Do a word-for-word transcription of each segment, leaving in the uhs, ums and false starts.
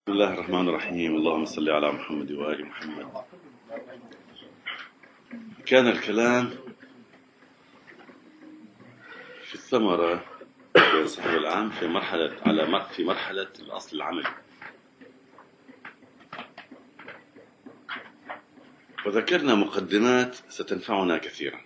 بسم الله الرحمن الرحيم. اللهم صل على محمد وآل محمد. كان الكلام في الثمرة صاحب العام في مرحلة على في مرحلة الأصل العملي، وذكرنا مقدمات ستنفعنا كثيرا،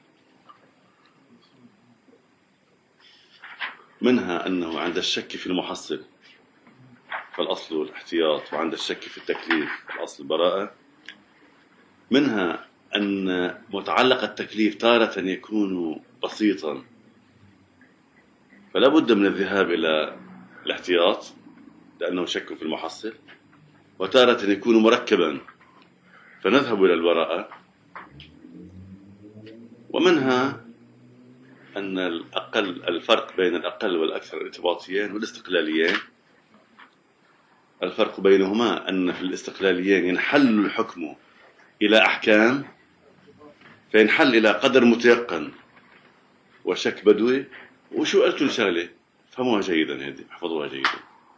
منها أنه عند الشك في المحصل فالأصل الاحتياط، وعند الشك في التكليف الأصل البراءة. منها أن متعلق التكليف تارة يكون بسيطا فلا بد من الذهاب إلى الاحتياط لأنه شك في المحصل، وتارة يكون مركبا فنذهب إلى البراءة. ومنها أن الأقل الفرق بين الأقل والأكثر ارتباطيين والاستقلاليين، الفرق بينهما أن في الاستقلاليين ينحل الحكم إلى أحكام، فينحل إلى قدر متيقن وشك بدوي. وشو قلت الشغلة فهموها جيدا، هذه احفظوها جيدا.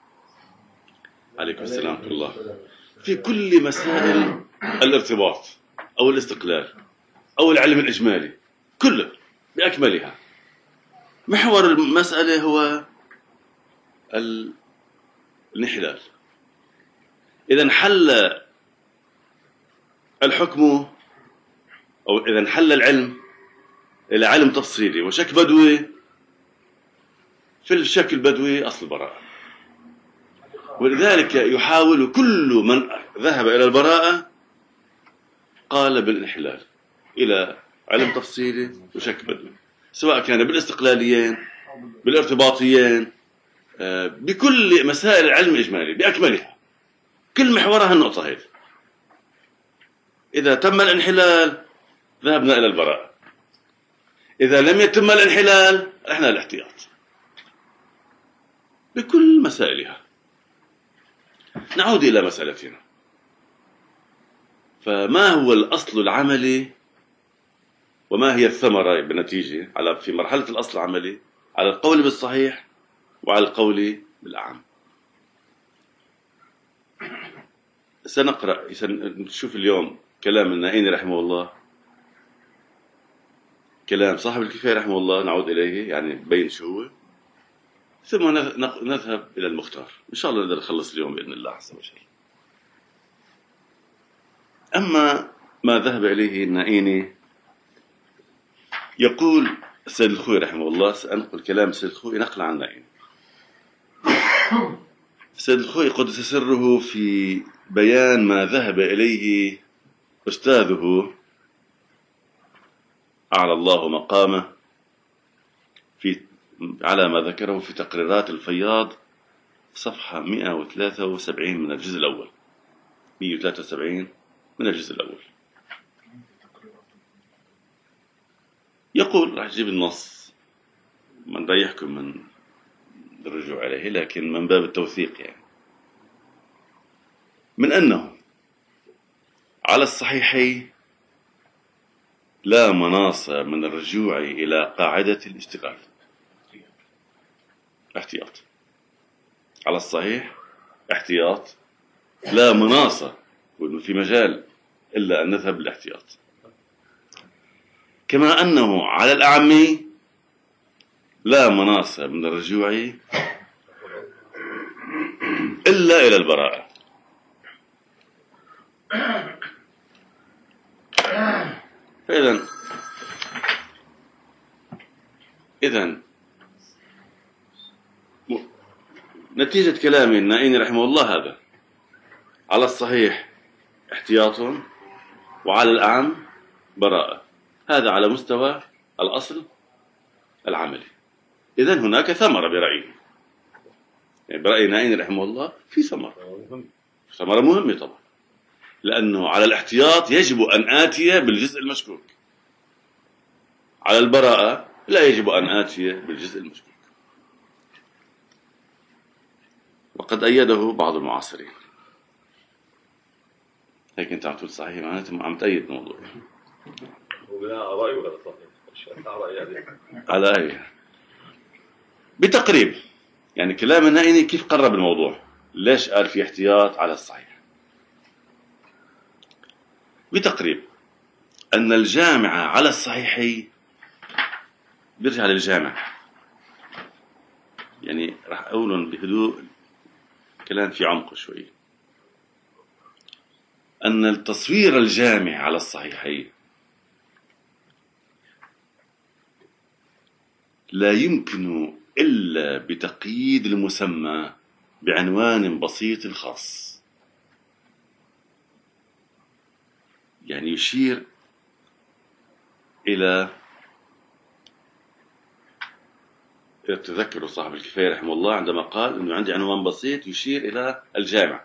عليكم السلام ورحمة الله. في كل مسائل الارتباط أو الاستقلال أو العلم الإجمالي كله بأكملها، محور المسألة هو الانحلال. إذا انحل الحكم أو إذا انحل العلم إلى علم تفصيلي وشك بدوي، في الشك البدوي أصل البراءة. ولذلك يحاول كل من ذهب إلى البراءة قال بالانحلال إلى علم تفصيلي وشك بدوي، سواء كان بالاستقلاليين بالارتباطيين بكل مسائل العلم الإجمالي بأكملها، كل محورها النقطة هذه. إذا تم الانحلال ذهبنا إلى البراءة، إذا لم يتم الانحلال رحنا للاحتياط بكل مسائلها. نعود إلى مسألتنا. فما هو الأصل العملي وما هي الثمرة بالنتيجة على في مرحلة الأصل العملي على القول بالصحيح وعلى القول بالأعم؟ سنقرأ نشوف اليوم كلام النائين رحمه الله، كلام صاحب الكفاية رحمه الله، نعود إليه يعني بين شو هو، ثم نذهب إلى المختار. إن شاء الله نقدر نخلص اليوم بإذن الله عز وجل. أما ما ذهب إليه النائيني، يقول السيد الخوئي رحمه الله، سأنقل كلام السيد الخوئي نقل عن النائيني. السيد الخوئي قدس سره في بيان ما ذهب إليه أستاذه أعلى الله مقامه في على ما ذكره في تقريرات الفياض صفحة مئة وثلاثة وسبعين من الجزء الأول، مئة وثلاثة وسبعين من الجزء الأول. يقول، راح أجيب النص ما نريحكم من الرجوع عليه، لكن من باب التوثيق يعني، من أنه على الصحيحين لا مناص من الرجوع إلى قاعدة الاشتغال احتياط. على الصحيح احتياط، لا مناص في مجال إلا أن نذهب للاحتياط. كما أنه على الأعمي لا مناص من الرجوع إلا إلى البراءة. فإذا إذن نتيجة كلام النائيني رحمه الله هذا، على الصحيح احتياط وعلى الأعم براءة، هذا على مستوى الأصل العملي. إذن هناك ثمرة برأيي، يعني برأي النائيني رحمه الله في ثمرة، ثمرة مهمة طبعا، لأنه على الاحتياط يجب أن آتي بالجزء المشكوك، على البراءة لا يجب أن آتي بالجزء المشكوك. وقد أيده بعض المعاصرين. هيك أنت عم تقول صحيح، معناته عم تأيد الموضوع. على أي بتقريب يعني كلام النائيني كيف قرب الموضوع، ليش قال في احتياط على الصحيح؟ بتقريب أن الجامع على الصحيح بيرجع للجامع. يعني راح أقولهم بهدوء، كلام في عمق شوي. أن التصوير الجامع على الصحيحين لا يمكن إلا بتقييد المسمى بعنوان بسيط خاص. يعني يشير إلى، تذكروا صاحب الكفاية رحمه الله عندما قال إنه عندي عنوان بسيط يشير إلى الجامع،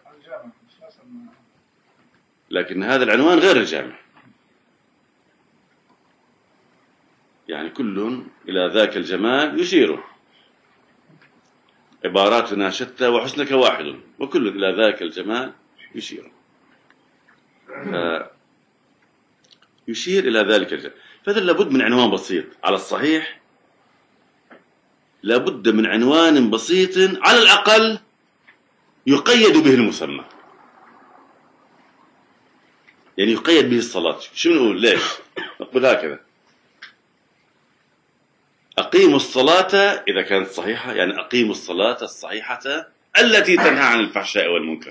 لكن هذا العنوان غير الجامع. يعني كل إلى ذاك الجمال يشير، عباراتنا شتى وحسنك واحد، وكل إلى ذاك الجمال يشير. يشير إلى ذلك الجمال. فإذا لابد من عنوان بسيط على الصحيح، لابد من عنوان بسيط على الأقل يقيد به المسمى. يعني يقيد به الصلاة. شو نقول؟ ليش؟ نقول هكذا: أقيموا الصلاة إذا كانت صحيحة، يعني أقيموا الصلاة الصحيحة التي تنهى عن الفحشاء والمنكر.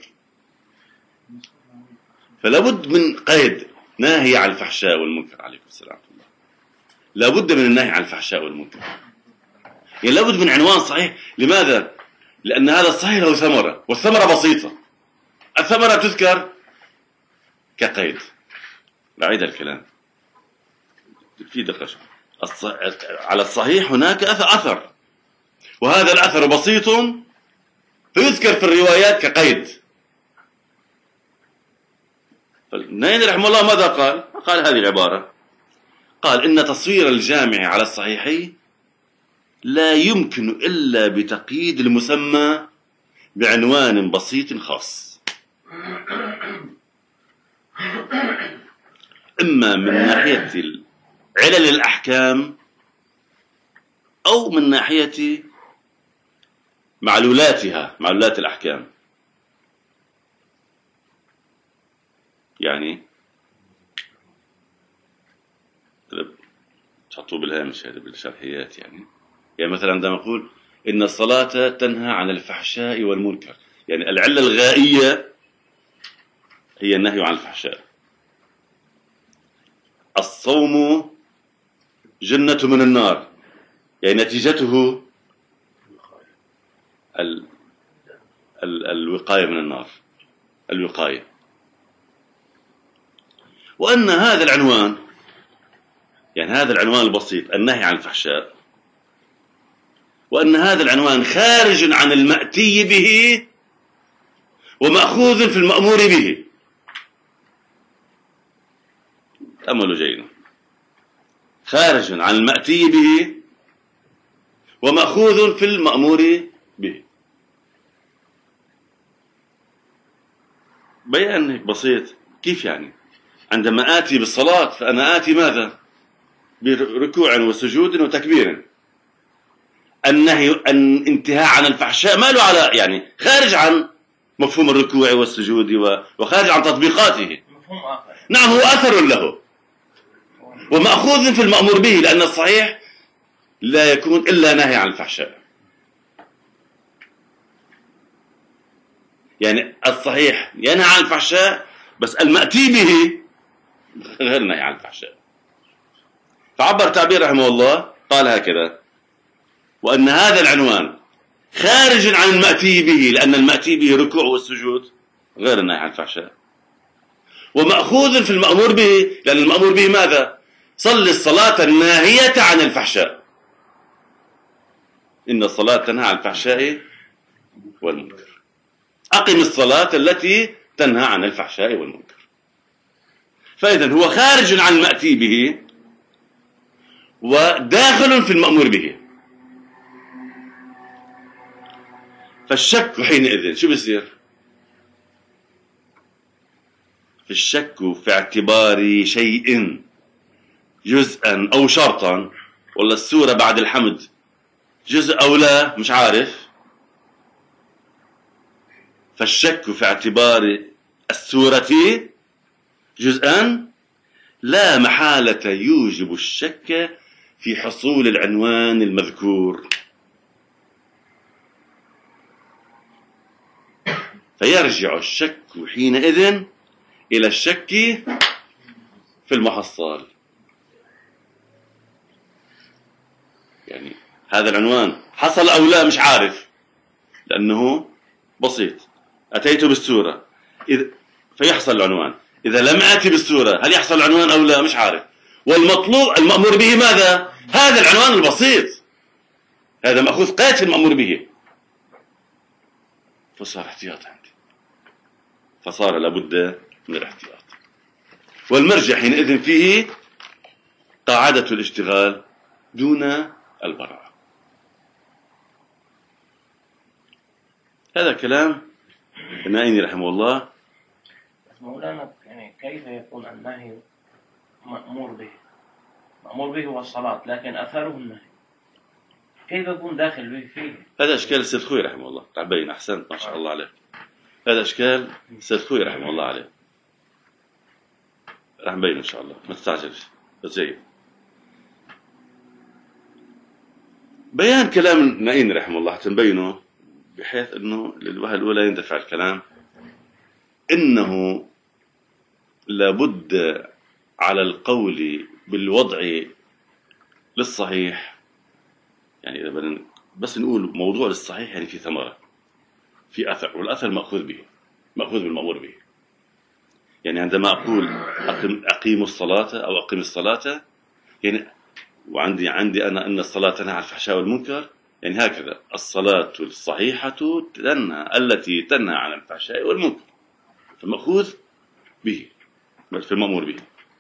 فلابد من قيد ناهي عن الفحشاء والمنكر. عليكم السلام ورحمة الله. لابد من النهي عن الفحشاء والمنكر. يعني لابد من عنوان صحيح. لماذا؟ لأن هذا الصحيح له ثمرة، والثمرة بسيطة. الثمرة تذكر كقيد. بعيد الكلام في دقة. على الصحيح هناك أثر، وهذا الأثر بسيط فيذكر في الروايات كقيد. فالنيني رحمه الله ماذا قال؟ قال هذه العبارة، قال: إن تصوير الجامع على الصحيح لا يمكن إلا بتقييد المسمى بعنوان بسيط خاص، إما من ناحية علل الأحكام أو من ناحية معلولاتها، معلولات الأحكام. يعني تحطوه بالهامش هذا بالشرحيات. يعني يعني مثلا عندما نقول إن الصلاة تنهى عن الفحشاء والمنكر، يعني العلة الغائية هي النهي عن الفحشاء. الصوم جنة من النار، يعني نتيجته ال ال الوقاية من النار، الوقاية. وأن هذا العنوان، يعني هذا العنوان البسيط النهي عن الفحشاء، وأن هذا العنوان خارج عن المأتي به ومأخوذ في المأمور به. تأملوا جيدا: خارج عن المأتي به ومأخوذ في المأمور به. بيان بسيط. كيف يعني؟ عندما آتي بالصلاة فأنا آتي ماذا؟ بركوع وسجود وتكبير. النهي أن انتهاء عن الفحشاء ما له على، يعني خارج عن مفهوم الركوع والسجود وخارج عن تطبيقاته. نعم، هو أثر له ومأخوذ في المأمور به، لأن الصحيح لا يكون إلا نهي عن الفحشاء. يعني الصحيح ينهى عن الفحشاء، بس المأتي به غير نهي عن الفحشاء. فعبر تعبير رحمه الله قال هكذا: وأن هذا العنوان خارج عن المأتي به، لأن المأتي به ركوع والسجود غير النهي عن الفحشاء، ومأخوذ في المأمور به، لأن المأمور به ماذا؟ صل الصلاة الناهية عن الفحشاء. إن الصلاة تنهى عن الفحشاء والمنكر. أقم الصلاة التي تنهى عن الفحشاء والمنكر. فإذن هو خارج عن المأتي به وداخل في المأمور به. فالشك حينئذ شو بيصير؟ في الشك في اعتبار شيء جزءا أو شرطا، ولا السورة بعد الحمد جزء أو لا، مش عارف. فالشك في اعتبار السورة جزءا لا محالة يوجب الشك في حصول العنوان المذكور، فيرجع الشك حينئذ إلى الشك في المحصل. يعني هذا العنوان حصل أو لا مش عارف، لأنه بسيط، أتيت بالسورة إذ فيحصل العنوان، إذا لم آتي بالسورة هل يحصل العنوان أو لا مش عارف. والمطلوب المأمور به ماذا؟ هذا العنوان البسيط، هذا مأخوذ قيد في المأمور به، فصار احتياط عندي، فصار لابد من الاحتياط. والمرجع حينئذ فيه قاعدة الاشتغال دون البراءة. هذا كلام النائني رحمه الله. مولانا يعني كيف يكون النهي مأمور به؟ مأمور به هو الصلاة، لكن أثره النهي، كيف يكون داخل به فيه؟ هذا أشكال السيد خوي رحمه الله. تعبين، أحسنت، ما شاء الله عليك. هذا أشكال السيد خوي رحمه الله عليه، راح نبين إن شاء الله، ما تستعجلش، بس جيد. بيان كلام النائين رحمه الله تنبينه بحيث أنه للوهلة الأولى يندفع الكلام، إنه لابد على القول بالوضع للصحيح. يعني إذا بدنا بس نقول موضوع للصحيح يعني في ثمرة، في أثر، والأثر مأخوذ به، مأخوذ بالمأمور به. يعني عندما أقول أقيم الصلاة أو أقيم الصلاة، يعني وعندي عندي أنا أن الصلاة تنهى عن الفحشاء والمنكر، يعني هكذا الصلاة الصحيحة تنهى التي تنهى عن الفحشاء والمنكر، فمأخوذ به في المأمور به.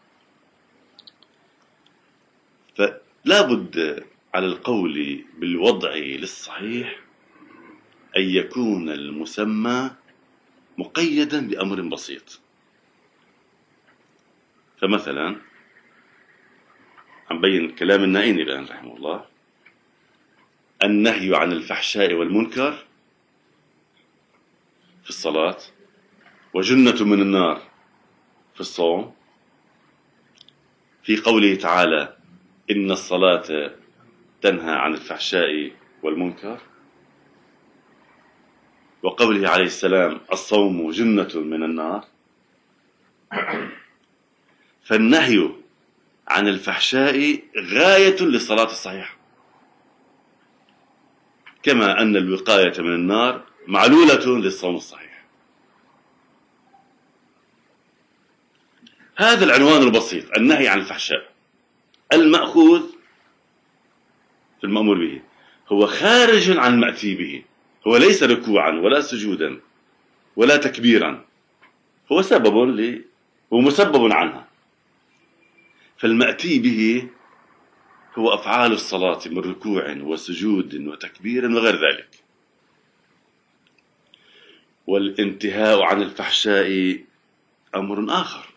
فلا بد على القول بالوضع للصحيح أن يكون المسمى مقيدا بأمر بسيط. فمثلا عم بين كلام النائين الآن رحمه الله، النهي عن الفحشاء والمنكر في الصلاة، وجنة من النار في الصوم، في قوله تعالى إن الصلاة تنهى عن الفحشاء والمنكر، وقوله عليه السلام الصوم جنة من النار. فالنهي عن الفحشاء غاية للصلاة الصحيحة، كما أن الوقاية من النار معلولة للصوم الصحيح. هذا العنوان البسيط، النهي عن الفحشاء، المأخوذ في المأمور به، هو خارج عن المأتي به، هو ليس ركوعا ولا سجودا ولا تكبيرا، هو سبب ل... هو مسبب عنها. فالمأتي به هو أفعال الصلاة من ركوع وسجود وتكبير وغير ذلك. والانتهاء عن الفحشاء أمر آخر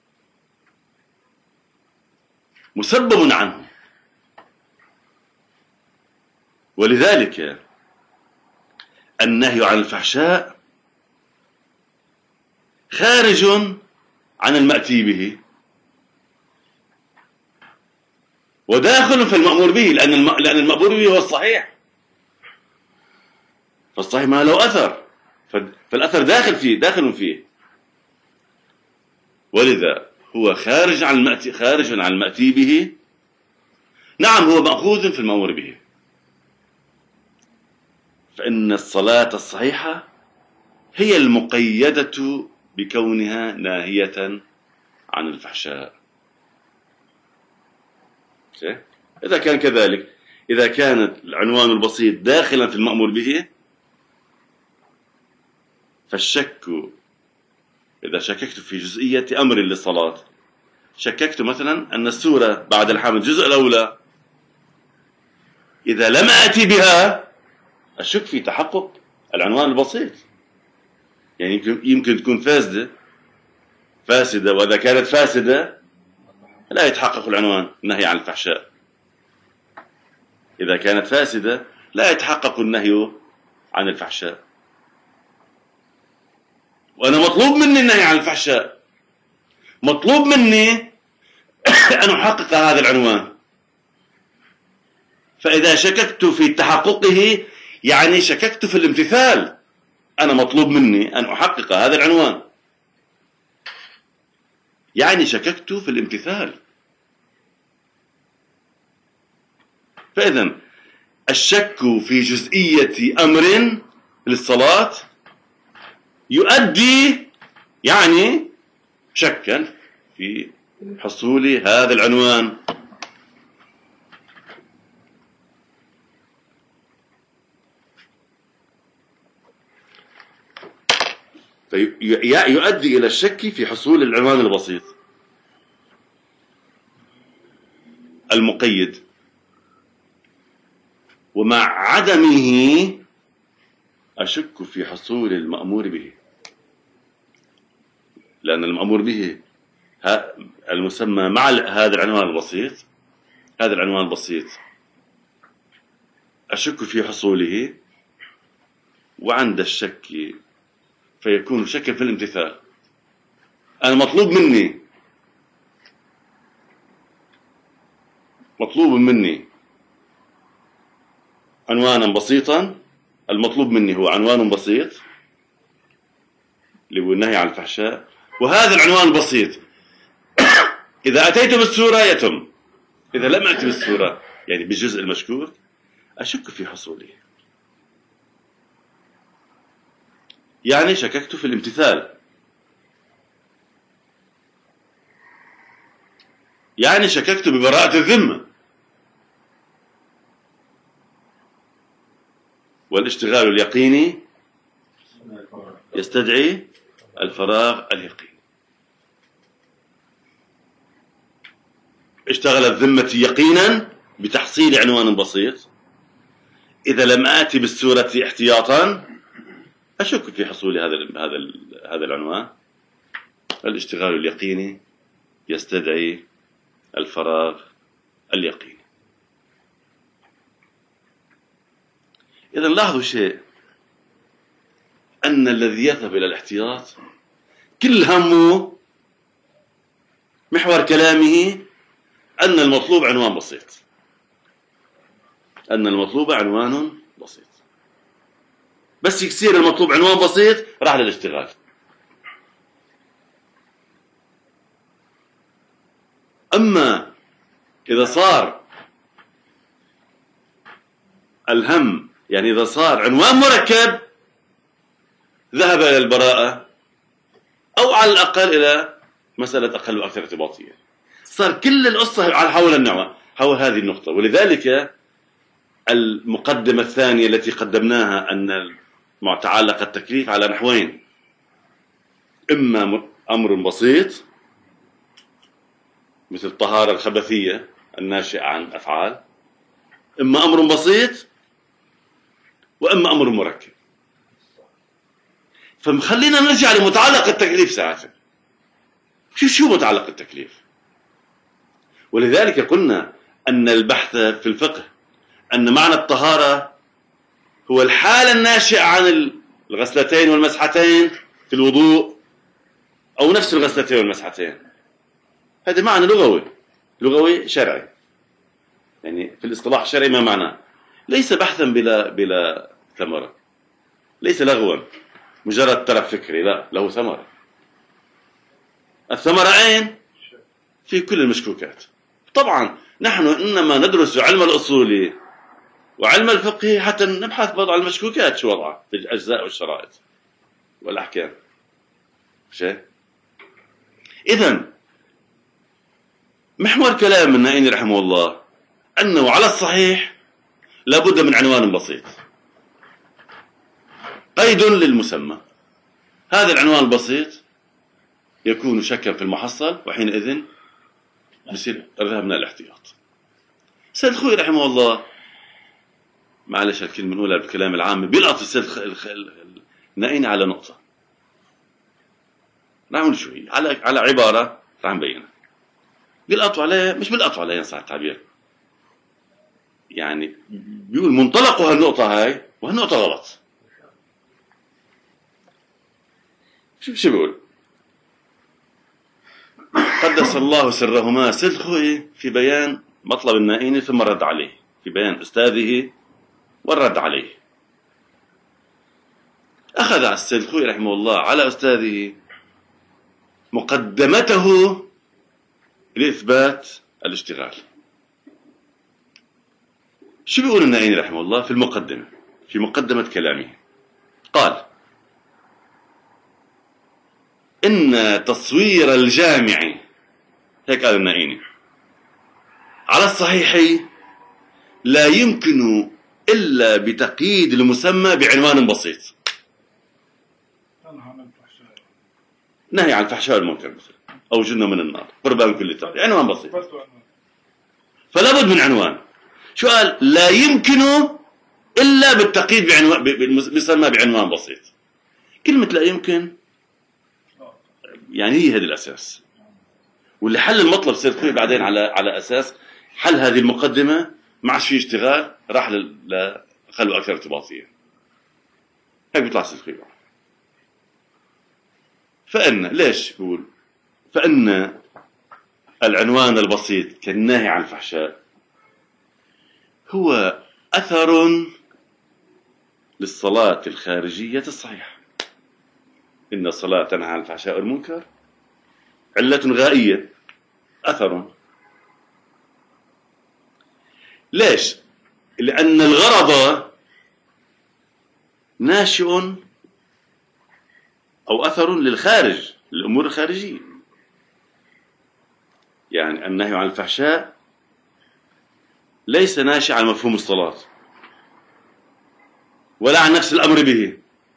مسبب عنه. ولذلك النهي عن الفحشاء خارج عن المأتي به وداخل في المأمور به، لأن لأن المأمور به هو الصحيح، فالصحيح ما له أثر، فالأثر داخل فيه داخل فيه، ولذا هو خارج عن المأتي خارج عن المأتي به. نعم هو مأخوذ في المأمور به، فإن الصلاة الصحيحة هي المقيدة بكونها ناهية عن الفحشاء. إذا كان كذلك، إذا كان العنوان البسيط داخلا في المأمور به، فالشك إذا شككت في جزئية أمر للصلاة، شككت مثلا أن السورة بعد الحمد الجزء الأولى إذا لم آتي بها، الشك في تحقق العنوان البسيط. يعني يمكن تكون فاسدة فاسدة وإذا كانت فاسدة لا يتحقق العنوان النهي عن الفحشاء. إذا كانت فاسدة لا يتحقق النهي عن الفحشاء. وأنا مطلوب مني النهي عن الفحشاء، مطلوب مني أن أحقق هذا العنوان. فإذا شككت في تحققه يعني شككت في الامتثال. أنا مطلوب مني أن أحقق هذا العنوان، يعني شككت في الامتثال. فإذا الشك في جزئية أمر للصلاة يؤدي يعني شكا في حصول هذا العنوان. فيؤدي إلى الشك في حصول العنوان البسيط المقيد، ومع عدمه أشك في حصول المأمور به، لأن المأمور به المسمى مع هذا العنوان البسيط، هذا العنوان البسيط أشك في حصوله، وعند الشك فيكون شك في الامتثال. أنا مطلوب مني مطلوب مني عنوانا بسيطا، المطلوب مني هو عنوان بسيط اللي هو النهي عن الفحشاء، وهذا العنوان البسيط إذا أتيت بالسورة يتم، إذا لم أتي بالسورة يعني بالجزء المشكوك أشك في حصوله، يعني شككت في الامتثال، يعني شككت ببراءة الذمة. والاشتغال اليقيني يستدعي الفراغ اليقيني. اشتغلت ذمتي يقينا بتحصيل عنوان بسيط، إذا لم آتي بالسورة احتياطا أشك في حصول هذا هذا هذا العنوان. الاشتغال اليقيني يستدعي الفراغ اليقيني. إذا لاحظوا شيء، أن الذي يذهب إلى الاحتياط كل همه محور كلامه أن المطلوب عنوان بسيط، أن المطلوب عنوان بسيط، بس يصير المطلوب عنوان بسيط راح للاشتغال. أما إذا صار الهم يعني إذا صار عنوان مركب ذهب إلى البراءة، أو على الأقل إلى مسألة أقل وأكثر ارتباطية. صار كل القصة على حول النوع حول هذه النقطة. ولذلك المقدمة الثانية التي قدمناها أن متعلق التكليف على نحوين: إما أمر بسيط مثل الطهارة الخبثية الناشئة عن أفعال، إما أمر بسيط، وإما أمر مركب. فخلينا نرجع لمتعلق التكليف ساعتها. شو شو متعلق التكليف؟ ولذلك قلنا أن البحث في الفقه أن معنى الطهارة هو الحالة الناشئة عن الغسلتين والمسحتين في الوضوء، أو نفس الغسلتين والمسحتين. هذا معنى لغوي لغوي شرعي، يعني في الاصطلاح الشرعي ما معناه؟ ليس بحثا بلا بلا ثمرة، ليس لغوا مجرد ترف فكري، لا، له ثمرة. الثمرة أين؟ في كل المشكوكات. طبعا نحن إنما ندرس علم الأصول وعلم الفقه حتى نبحث برضه عن المشكوكات شو وضعها في الأجزاء والشرائط والأحكام. شيء إذن محور كلام النائين رحمه الله أنه على الصحيح لابد من عنوان بسيط، قيد للمسمى. هذا العنوان البسيط يكون شكا في المحصل، وحينئذ بصير ذهبنا الاحتياط. سيد خوي رحمه الله، معلش الكلمة نقولها بالكلام العام، بيلقط السيد النائين على نقطة. نعمل شوي على على عبارة راح نبينها. بيلقطوا عليه، مش بيلقطوا عليه صح التعبير، يعني بيقول منطلقوا هالنقطة هاي وهالنقطة غلط. شو شو بيقول؟ قدس الله سرهما سيد الخوئي في بيان مطلب النائيني ثم الرد عليه، في بيان أستاذه والرد عليه. أخذ السيد الخوئي رحمه الله على أستاذه مقدمته لإثبات الاشتغال. شو بيقول النائيني رحمه الله في المقدمة، في مقدمة كلامه؟ قال: إن تصوير الجامع، هيك قال النائيني، على الصحيح لا يمكن إلا بتقييد المسمى بعنوان بسيط. نهي عن الفحشاء والمنكر مثلا، أو جنة من النار، قربان كل طريق، عنوان بسيط. فلا بد من عنوان. شو قال؟ لا يمكن إلا بالتقييد بعنوان بيسمى بعنوان بسيط. كلمة لا يمكن يعني هي هذا الأساس، واللي حل المطلب سيد الخوئي بعدين على على أساس حل هذه المقدمة، ما عادش في اشتغال، راح لخلوا أكثر ارتباطية. هيك بيطلع سيد الخوئي. فإن ليش بقول فإن العنوان البسيط كالناهي عن الفحشاء هو أثر للصلاة الخارجية الصحيحة. إن الصلاة تنهى عن الفحشاء والمنكر، علة غائية، أثر. ليش؟ لأن الغرض ناشئ أو أثر للخارج، للأمور الخارجية. يعني النهي عن الفحشاء ليس ناشئ عن مفهوم الصلاة ولا عن نفس الأمر به،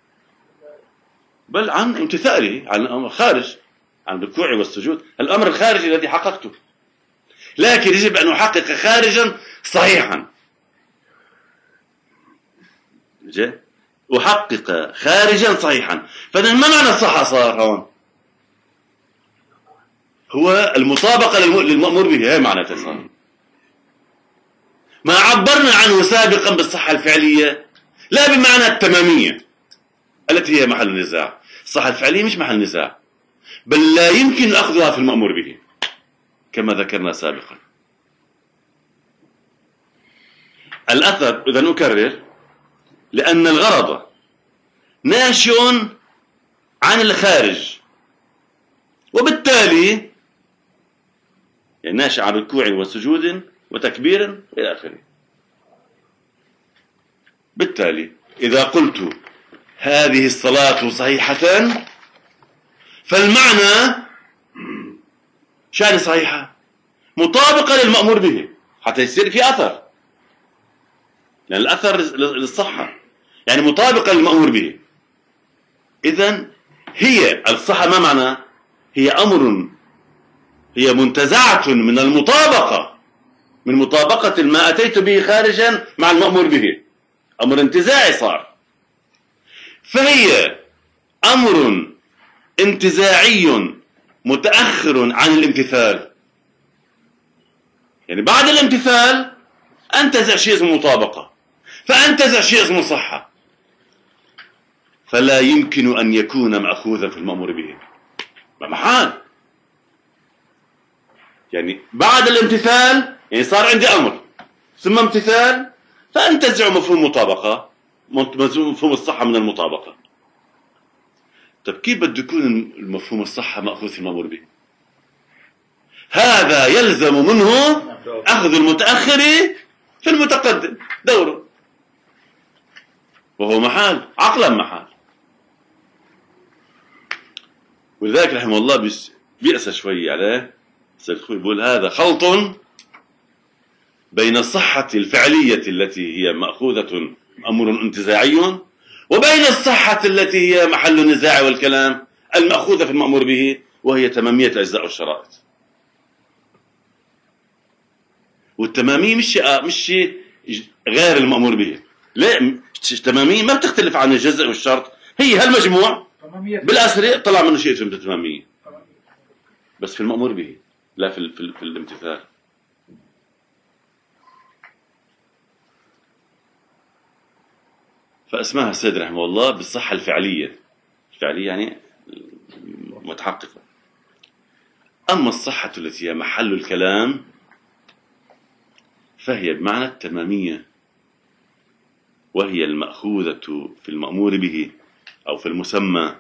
بل عن امتثاله، عن الأمر خارج، عن الركوع والسجود، الأمر الخارجي الذي حققته. لكن يجب أن أحقق خارجا صحيحا. جاء أحقق خارجا صحيحا. فما معنى الصحة صار هون؟ هو المطابقة للمأمور به، هي معنى تصار. ما عبرنا عنه سابقا بالصحة الفعلية لا بمعنى التمامية التي هي محل النزاع. الصحة الفعلية مش محل نزاع، بل لا يمكن أخذها في المأمور به كما ذكرنا سابقا. الأثر، إذا نكرر، لأن الغرض ناشئ عن الخارج، وبالتالي يعني ناشئ عن ركوع وسجود وتكبير إلى آخره. بالتالي إذا قلت هذه الصلاة صحيحة فالمعنى شان صحيحة مطابقة للمأمور به حتى يصير في أثر، لأن الأثر للصحة يعني مطابقة للمأمور به. إذن هي الصحة ما معنى؟ هي أمر، هي منتزعة من المطابقة، من مطابقة ما أتيت به خارجا مع المأمور به، أمر انتزاعي صار. فهي أمر انتزاعي متأخر عن الامتثال، يعني بعد الامتثال أنتزع شيء اسمه مطابقة، فأنتزع شيء اسمه صحة، فلا يمكن أن يكون مأخوذا في المأمور به محال. يعني بعد الامتثال يعني صار عندي أمر ثم امتثال، فأنتزع مفهوم مطابقة، مفهوم الصحة من المطابقة. طيب كيف بده يكون المفهوم الصحة مأخوذ في المأمور به؟ هذا يلزم منه أخذ المتأخر في المتقدم دوره، وهو محال، عقلا محال. ولذلك رحمه الله بيأسى شوي عليه سيد الخوئي، بيقول هذا خلط بين الصحة الفعلية التي هي مأخوذة أمر انتزاعي، وبين الصحة التي هي محل النزاع والكلام المأخوذة في المأمور به، وهي تمامية الأجزاء والشرائط. والتمامية مش مش غير المأمور به، لا، التمامية ما بتختلف عن الجزء والشرط، هي هالمجموع بالأسرع طلع منه شيء اسمه تمامية، بس في المأمور به لا في, في, في الامتثال. فأسماها السيد رحمه الله بالصحة الفعلية. الفعلية يعني متحققة. أما الصحة التي هي محل الكلام فهي بمعنى التمامية، وهي المأخوذة في المأمور به أو في المسمى.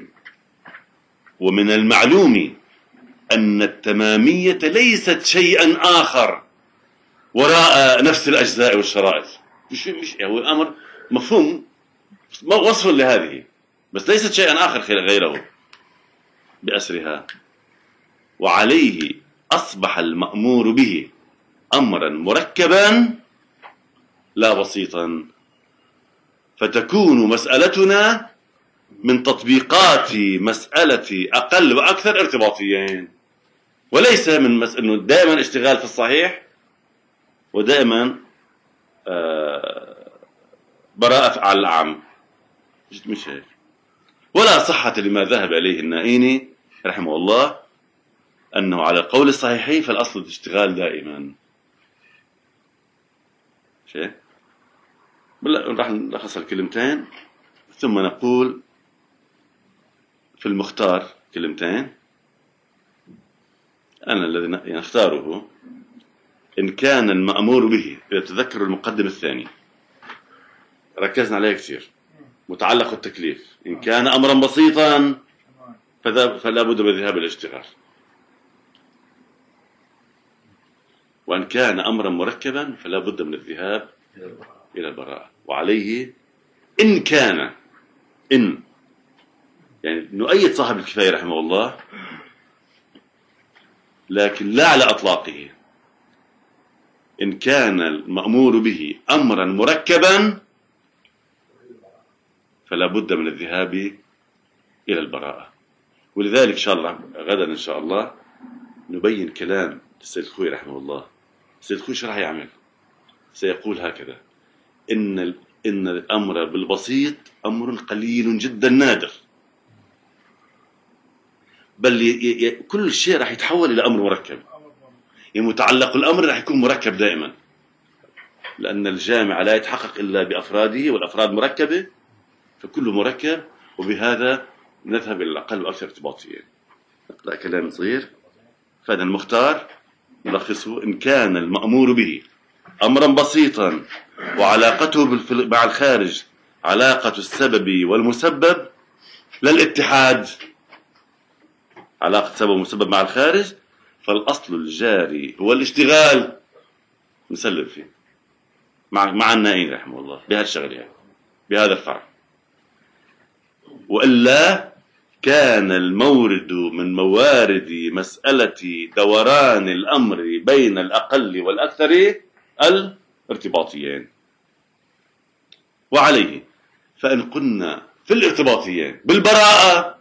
ومن المعلوم أن التمامية ليست شيئا آخر وراء نفس الأجزاء والشرائط، مش مش هو أمر مفهوم وصف لهذه، بس ليست شيئا آخر غيره بأسرها. وعليه أصبح المأمور به أمرا مركبا لا بسيطا، فتكون مسألتنا من تطبيقات مسألة أقل وأكثر ارتباطيين، وليس من مس... أنه دائما اشتغال في الصحيح ودائما آه براءة على الأعم، مش هيك. ولا صحة لما ذهب إليه النائيني رحمه الله أنه على القول الصحيح فالأصل الاشتغال دائما. شيء راح نلخص الكلمتين ثم نقول في المختار كلمتين. أنا الذي نختاره إن كان المأمور به، يتذكر المقدم الثاني ركزنا عليه كثير، متعلق التكليف. إن كان أمرا بسيطا فلا بد من الذهاب إلى الاشتغال، وإن كان أمرا مركبا فلا بد من الذهاب إلى البراءة. وعليه إن كان، إن يعني نؤيد صاحب الكفاية رحمه الله، لكن لا على أطلاقه. إن كان المأمور به أمرا مركبا فلا بد من الذهاب إلى البراءة. ولذلك إن شاء الله غدا إن شاء الله نبين كلام السيد الخوي رحمه الله. السيد الخوي شو راح يعمل؟ سيقول هكذا: إن إن الأمر بالبسيط أمر قليل جدا نادر، بل ي... ي... كل شيء راح يتحول إلى أمر مركب. يعني متعلق الأمر راح يكون مركب دائما، لأن الجامع لا يتحقق إلا بأفراده، والأفراد مركبة، فكله مركب. وبهذا نذهب إلى الأقل وأكثر ارتباطية. نقرأ كلام صغير. فهذا المختار نلخصه: إن كان المأمور به أمرا بسيطا وعلاقته مع الخارج علاقة السبب والمسبب لا الاتحاد، علاقة سبب ومسبب مع الخارج، فالأصل الجاري هو الاشتغال. نسلم فيه مع مع النائين رحمه الله بهذا الشغل، بهذا الفرع. وإلا كان المورد من موارد مسألة دوران الأمر بين الأقل والأكثر الارتباطيين. وعليه فإن قلنا في الارتباطيين بالبراءة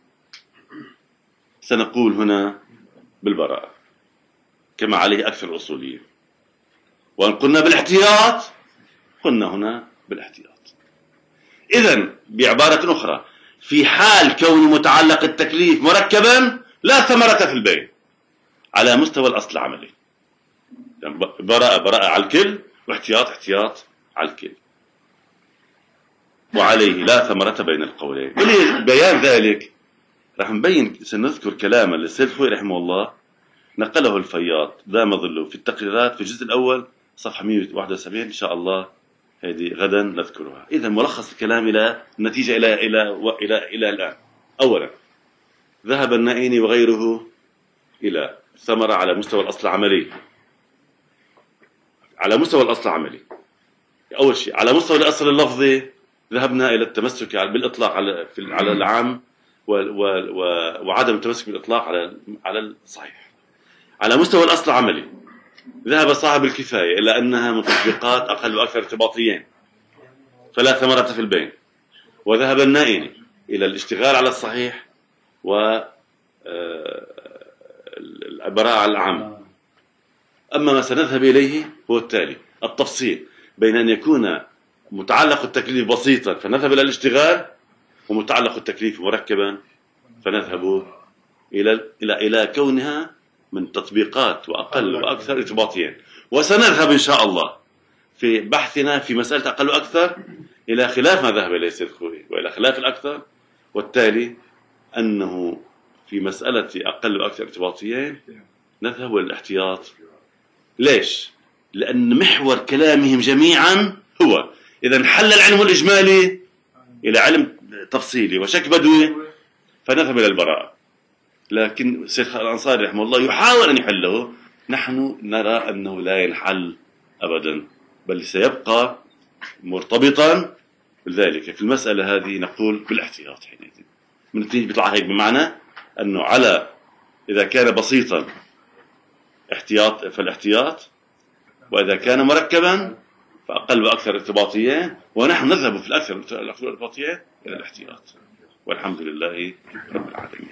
سنقول هنا بالبراءة كما عليه أكثر الأصوليين، وإن قلنا بالاحتياط قلنا هنا بالاحتياط. إذن بعبارة أخرى، في حال كون متعلق التكليف مركبا لا ثمرة في البين على مستوى الأصل العملي. يعني براءة براءة على الكل، واحتياط احتياط على الكل. وعليه لا ثمرة بين القولين. بيان ذلك راح نبين، سنذكر كلاما للسيد الخوي رحمه الله نقله الفياض دام ظله في التقريرات في الجزء الأول صفحة مئة وواحد وسبعين إن شاء الله، هذه غدا نذكرها. إذا ملخص الكلام إلى النتيجة إلى إلى إلى إلى الآن. أولا، ذهب النائيني وغيره إلى ثمرة على مستوى الأصل العملي. على مستوى الأصل العملي أول شيء. على مستوى الأصل اللفظي ذهبنا إلى التمسك بالإطلاق على في على العام وعدم التمسك بالإطلاق على على الصحيح. على مستوى الأصل العملي ذهب صاحب الكفاية إلى أنها من تطبيقات أقل وأكثر ارتباطيين فلا ثمرة في البين، وذهب النائيني إلى الاشتغال على الصحيح والبراءة على العام. أما ما سنذهب إليه هو التالي: التفصيل بين أن يكون متعلق التكليف بسيطا فنذهب إلى الاشتغال، ومتعلق التكليف مركبا فنذهب إلى إلى إلى كونها من تطبيقات وأقل وأكثر ارتباطيين. وسنذهب إن شاء الله في بحثنا في مسألة أقل وأكثر إلى خلاف ما ذهب إليه السيد الخوي وإلى خلاف الأكثر، والتالي أنه في مسألة أقل وأكثر ارتباطيين نذهب للاحتياط. ليش؟ لأن محور كلامهم جميعا هو إذا انحل العلم الإجمالي إلى علم تفصيلي وشك بدوي فنذهب إلى البراءة. لكن الشيخ الأنصاري رحمه الله يحاول أن يحله، نحن نرى أنه لا ينحل أبدا، بل سيبقى مرتبطا. لذلك في المسألة هذه نقول بالاحتياط حينئذ. من تيجي بيطلع هيك بمعنى أنه على إذا كان بسيطا احتياط فالاحتياط، وإذا كان مركبا فأقل وأكثر ارتباطيين، ونحن نذهب في الأكثر الارتباطيين إلى الاحتياط. والحمد لله رب العالمين.